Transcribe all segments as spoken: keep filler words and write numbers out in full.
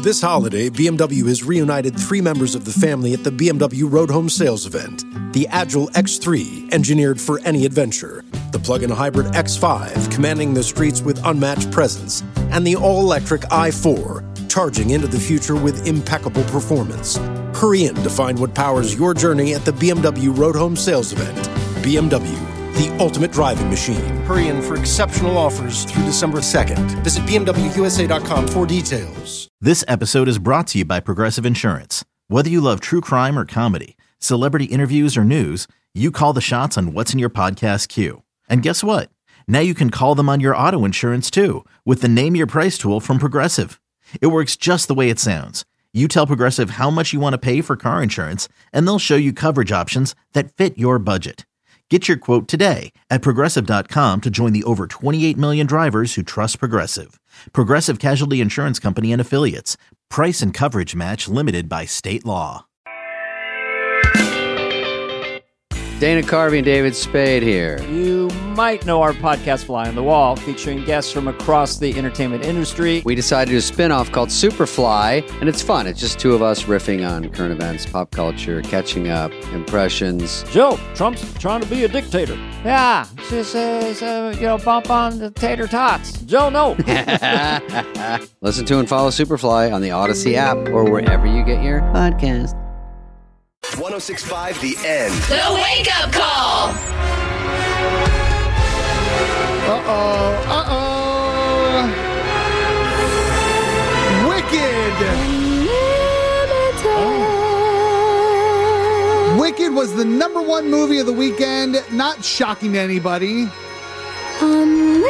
This holiday, B M W has reunited three members of the family at the B M W Road Home Sales event. The Agile X three, engineered for any adventure. The plug-in hybrid X five, commanding the streets with unmatched presence. And the all-electric i four, charging into the future with impeccable performance. Hurry in to find what powers your journey at the B M W Road Home Sales event. B M W, the ultimate driving machine. Hurry in for exceptional offers through December second. Visit B M W U S A dot com for details. This episode is brought to you by Progressive Insurance. Whether you love true crime or comedy, celebrity interviews or news, you call the shots on what's in your podcast queue. And guess what? Now you can call them on your auto insurance too with the Name Your Price tool from Progressive. It works just the way it sounds. You tell Progressive how much you want to pay for car insurance, and they'll show you coverage options that fit your budget. Get your quote today at Progressive dot com to join the over twenty-eight million drivers who trust Progressive. Progressive Casualty Insurance Company and Affiliates. Price and coverage match limited by state law. Dana Carvey and David Spade here. You might know our podcast Fly on the Wall, featuring guests from across the entertainment industry. We decided to do a spin-off called Superfly, and it's fun. It's just two of us riffing on current events, pop culture, catching up, impressions. Joe, Trump's trying to be a dictator. Yeah, just, uh, uh, you know, bump on the tater tots. Joe, no. Listen to and follow Superfly on the Odyssey app or wherever you get your podcast. one oh six point five The End. The Wake Up Call. Uh-oh, uh-oh. Wicked. Oh. Wicked was the number one movie of the weekend. Not shocking to anybody. Unlimited.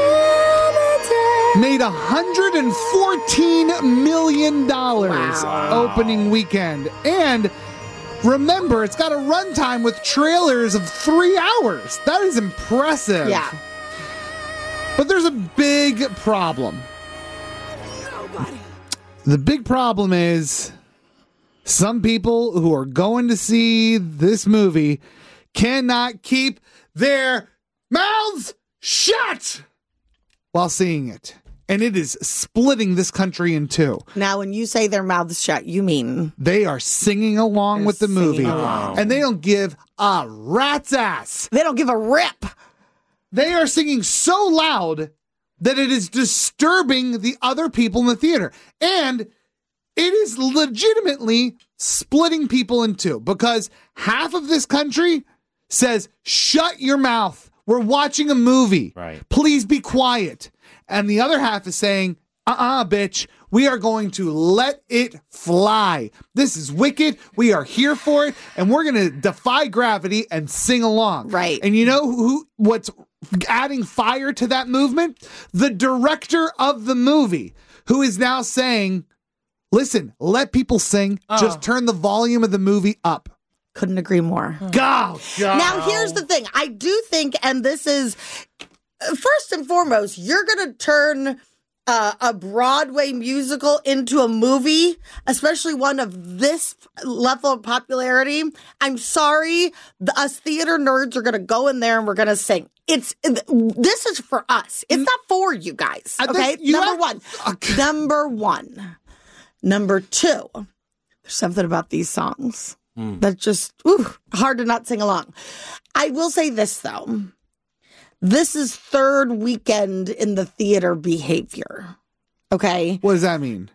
Made one hundred fourteen million dollars wow. opening weekend. And remember, it's got a runtime with trailers of three hours. That is impressive. Yeah. But there's a big problem. Nobody. The big problem is some people who are going to see this movie cannot keep their mouths shut while seeing it. And it is splitting this country in two. Now, when you say their mouths shut, you mean they are singing along They're with the movie. along. And they don't give a rat's ass. They don't give a rip. They are singing so loud that it is disturbing the other people in the theater. And it is legitimately splitting people in two because half of this country says, shut your mouth. We're watching a movie. Right. Please be quiet. And the other half is saying, uh-uh, bitch, we are going to let it fly. This is Wicked. We are here for it. And we're going to defy gravity and sing along. Right. And you know who? What's adding fire to that movement? The director of the movie, who is now saying, listen, let people sing. Oh. Just turn the volume of the movie up. Couldn't agree more. Go, go. Now, here's the thing. I do think, and this is, first and foremost, you're going to turn uh, a Broadway musical into a movie, especially one of this level of popularity. I'm sorry, the, us theater nerds are going to go in there and we're going to sing. It's this is for us. It's not for you guys. Okay, number have, one. Okay. Number one. Number two. There's something about these songs mm. that's just ooh, hard to not sing along. I will say this though. This is third weekend in the theater behavior. Okay? What does that mean?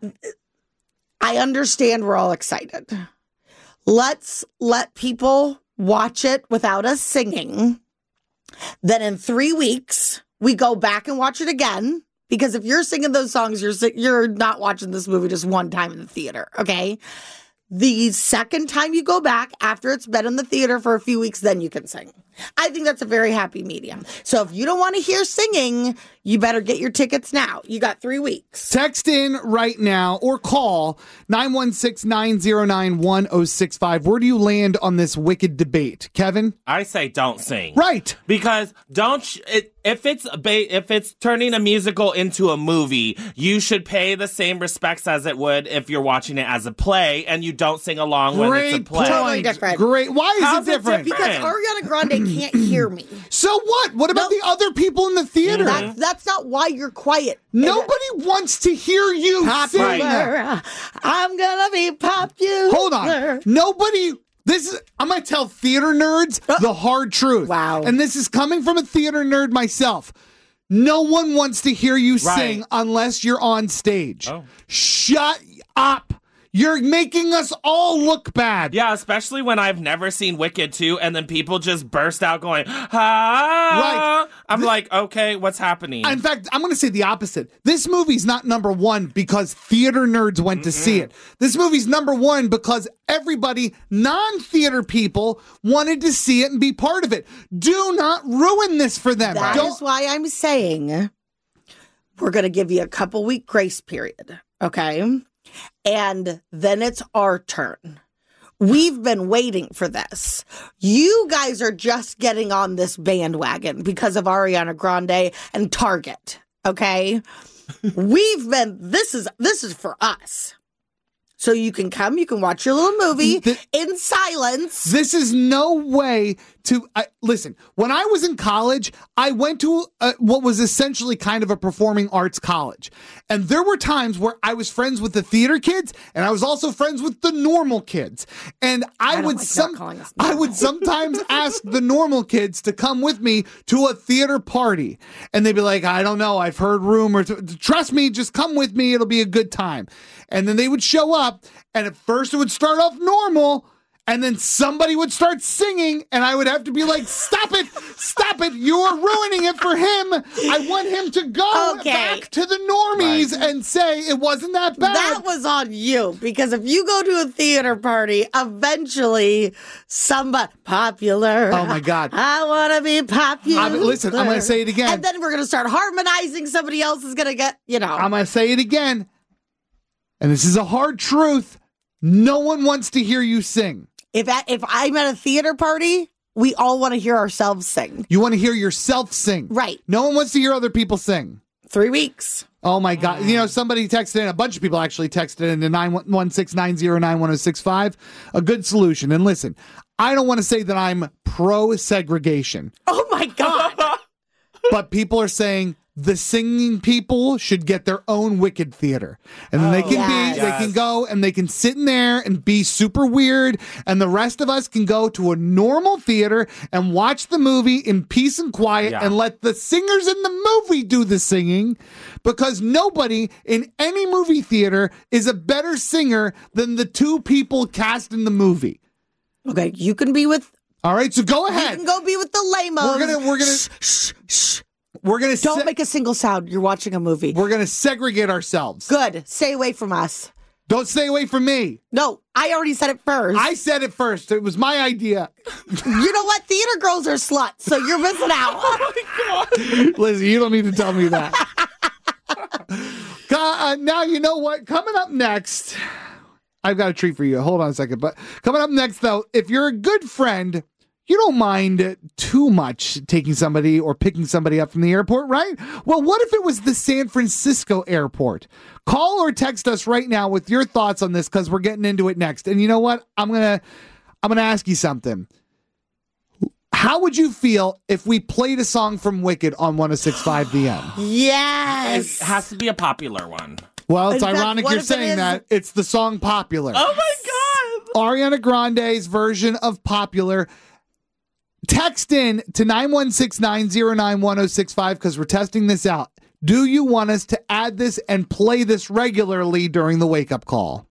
I understand we're all excited. Let's let people watch it without us singing. Then in three weeks, we go back and watch it again. Because if you're singing those songs, you're you're not watching this movie just one time in the theater. Okay? The second time you go back, after it's been in the theater for a few weeks, then you can sing. I think that's a very happy medium. So if you don't want to hear singing, you better get your tickets now. You got three weeks. Text in right now or call nine one six, nine zero nine, one zero six five. Where do you land on this Wicked debate? Kevin? I say don't sing. Right. Because don't sh- it, if it's a ba- if it's turning a musical into a movie, you should pay the same respects as it would if you're watching it as a play and you don't sing along when Great it's a play. Totally different. Great. Why is How's it it different? different? Because Ariana Grande can't hear me. So what? What about Nope. the other people in the theater? That's, that's not why you're quiet. Nobody wants to hear you sing. Popular. I'm gonna be popular. Hold on. Nobody. This is. I'm gonna tell theater nerds the hard truth. Wow. And this is coming from a theater nerd myself. No one wants to hear you Right. sing unless you're on stage. Oh. Shut up. You're making us all look bad. Yeah, especially when I've never seen Wicked two, and then people just burst out going, ah! Right. I'm Th- like, okay, what's happening? In fact, I'm going to say the opposite. This movie's not number one because theater nerds went to see it. This movie's number one because everybody, non-theater people, wanted to see it and be part of it. Do not ruin this for them. That Don't. is why I'm saying we're going to give you a couple week grace period, okay? And then it's our turn. We've been waiting for this. You guys are just getting on this bandwagon because of Ariana Grande and Target, okay? We've been, this is, this is for us. So you can come, you can watch your little movie The- in silence. This is no way to uh, listen. When I was in college, I went to uh, what was essentially kind of a performing arts college. And there were times where I was friends with the theater kids and I was also friends with the normal kids. And I, I don't would like not some calling us I normal. would sometimes ask the normal kids to come with me to a theater party. And they'd be like, I don't know, I've heard rumors. Trust me, just come with me, it'll be a good time. And then they would show up, and at first it would start off normal, and then somebody would start singing, and I would have to be like, stop it, stop it, you're ruining it for him. I want him to go Okay. back to the normies and say it wasn't that bad. That was on you, because if you go to a theater party, eventually somebody popular. Oh, my God. I want to be popular. I mean, listen, I'm gonna say it again. And then we're going to start harmonizing. Somebody else is going to get, you know. I'm going to say it again, and this is a hard truth. No one wants to hear you sing. if, I, if I'm at a theater party, we all want to hear ourselves sing. You want to hear yourself sing. Right. No one wants to hear other people sing. Three weeks. Oh, my God. You know, somebody texted in, a bunch of people actually texted in to nine one six nine zero nine one zero six five. A good solution. And listen, I don't want to say that I'm pro-segregation, Oh, my God. but people are saying the singing people should get their own Wicked theater. And then they can yes. be, they can go and they can sit in there and be super weird. And the rest of us can go to a normal theater and watch the movie in peace and quiet Yeah. and let the singers in the movie do the singing, because nobody in any movie theater is a better singer than the two people cast in the movie. Okay, you can be with, All right, so go you ahead. can go be with the lamos. We're gonna, we're gonna, Shh, shh, shh. we're gonna, Don't se- make a single sound. You're watching a movie. we're gonna segregate ourselves. Good. Stay away from us. Don't stay away from me. No, I already said it first. I said it first. It was my idea. You know what? Theater girls are sluts, so you're missing out. Lizzie, you don't need to tell me that. uh, now you know what? Coming up next, I've got a treat for you. Hold on a second. But coming up next, though, if you're a good friend, you don't mind too much taking somebody or picking somebody up from the airport, right? Well, what if it was the San Francisco airport? Call or text us right now with your thoughts on this, because we're getting into it next. And you know what? I'm gonna I'm gonna ask you something. How would you feel if we played a song from Wicked on one oh six point five The End? Yes. It has to be a popular one. Well, it's In fact, ironic what you're if it saying is- that. It's the song Popular. Oh my God! Ariana Grande's version of Popular. Text in to nine one six nine zero nine one zero six five because we're testing this out. Do you want us to add this and play this regularly during the wake-up call?